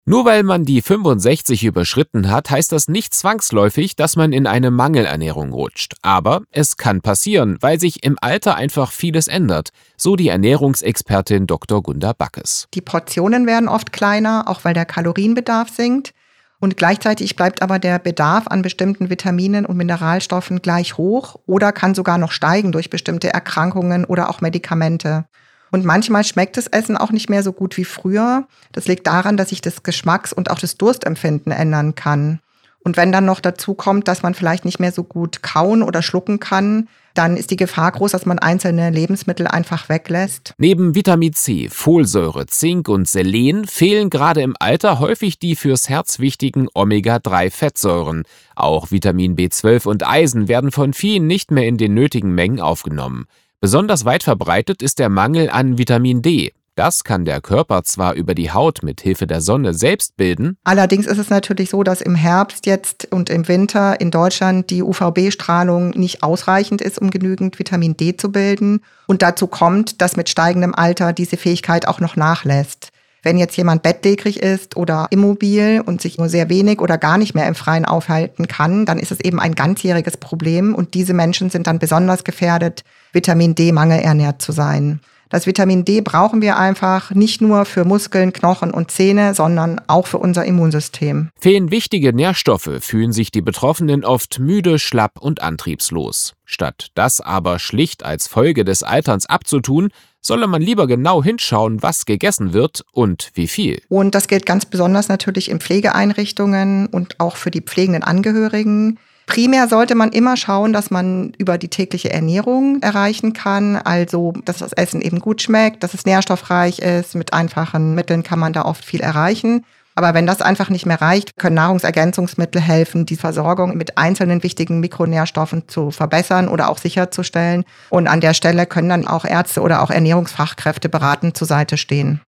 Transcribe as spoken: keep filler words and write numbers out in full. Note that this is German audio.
Nur weil man die fünfundsechzig überschritten hat, heißt das nicht zwangsläufig, dass man in eine Mangelernährung rutscht. Aber es kann passieren, weil sich im Alter einfach vieles ändert, so die Ernährungsexpertin Doktor Gunda Backes. Die Portionen werden oft kleiner, auch weil der Kalorienbedarf sinkt. Und gleichzeitig bleibt aber der Bedarf an bestimmten Vitaminen und Mineralstoffen gleich hoch oder kann sogar noch steigen durch bestimmte Erkrankungen oder auch Medikamente. Und manchmal schmeckt das Essen auch nicht mehr so gut wie früher. Das liegt daran, dass sich das Geschmacks- und auch das Durstempfinden ändern kann. Und wenn dann noch dazu kommt, dass man vielleicht nicht mehr so gut kauen oder schlucken kann, dann ist die Gefahr groß, dass man einzelne Lebensmittel einfach weglässt. Neben Vitamin C, Folsäure, Zink und Selen fehlen gerade im Alter häufig die fürs Herz wichtigen Omega drei Fettsäuren. Auch Vitamin B zwölf und Eisen werden von vielen nicht mehr in den nötigen Mengen aufgenommen. Besonders weit verbreitet ist der Mangel an Vitamin D. Das kann der Körper zwar über die Haut mit Hilfe der Sonne selbst bilden. Allerdings ist es natürlich so, dass im Herbst jetzt und im Winter in Deutschland die U V B-Strahlung nicht ausreichend ist, um genügend Vitamin D zu bilden. Und dazu kommt, dass mit steigendem Alter diese Fähigkeit auch noch nachlässt. Wenn jetzt jemand bettlägerig ist oder immobil und sich nur sehr wenig oder gar nicht mehr im Freien aufhalten kann, dann ist es eben ein ganzjähriges Problem und diese Menschen sind dann besonders gefährdet, Vitamin D-Mangel ernährt zu sein. Das Vitamin D brauchen wir einfach nicht nur für Muskeln, Knochen und Zähne, sondern auch für unser Immunsystem. Fehlen wichtige Nährstoffe, fühlen sich die Betroffenen oft müde, schlapp und antriebslos. Statt das aber schlicht als Folge des Alterns abzutun, solle man lieber genau hinschauen, was gegessen wird und wie viel. Und das gilt ganz besonders natürlich in Pflegeeinrichtungen und auch für die pflegenden Angehörigen. Primär sollte man immer schauen, dass man über die tägliche Ernährung erreichen kann, also dass das Essen eben gut schmeckt, dass es nährstoffreich ist. Mit einfachen Mitteln kann man da oft viel erreichen. Aber wenn das einfach nicht mehr reicht, können Nahrungsergänzungsmittel helfen, die Versorgung mit einzelnen wichtigen Mikronährstoffen zu verbessern oder auch sicherzustellen. Und an der Stelle können dann auch Ärzte oder auch Ernährungsfachkräfte beratend zur Seite stehen.